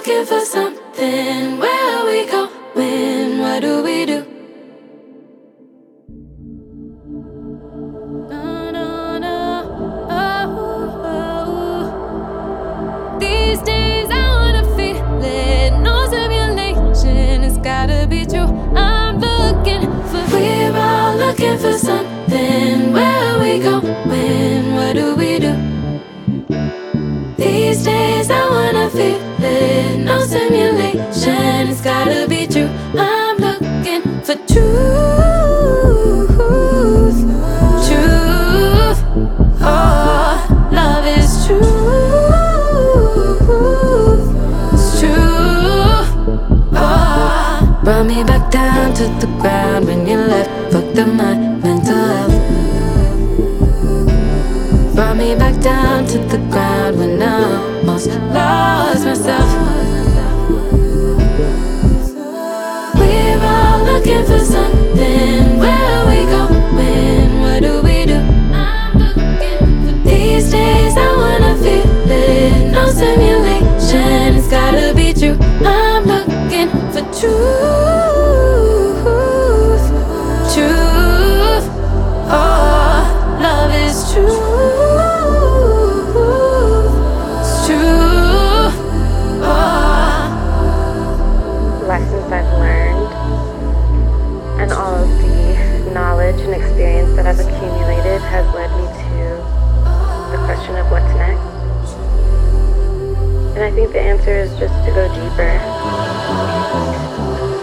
looking for something. Where are we going? What do we do? No, no, no. Oh, oh. These days I wanna feel it. No simulation, it's gotta be true. I'm looking for. We're all looking for something. Where are we going? What do we do? These days I wanna feel it. No simulation, it's gotta be true. I'm looking for truth. Truth. Oh, love is truth. It's true. Oh, brought me back down to the ground when you left. Fucked up my mental health. Brought me back down to the ground when I almost lost myself. We're all looking for something. Where are we going? What do we do? These days I wanna feel it. No simulation, it's gotta be true. I'm looking for truth. Truth. Oh, love is true. Lessons I've learned and all of the knowledge and experience that I've accumulated has led me to the question of what's next. And I think the answer is just to go deeper.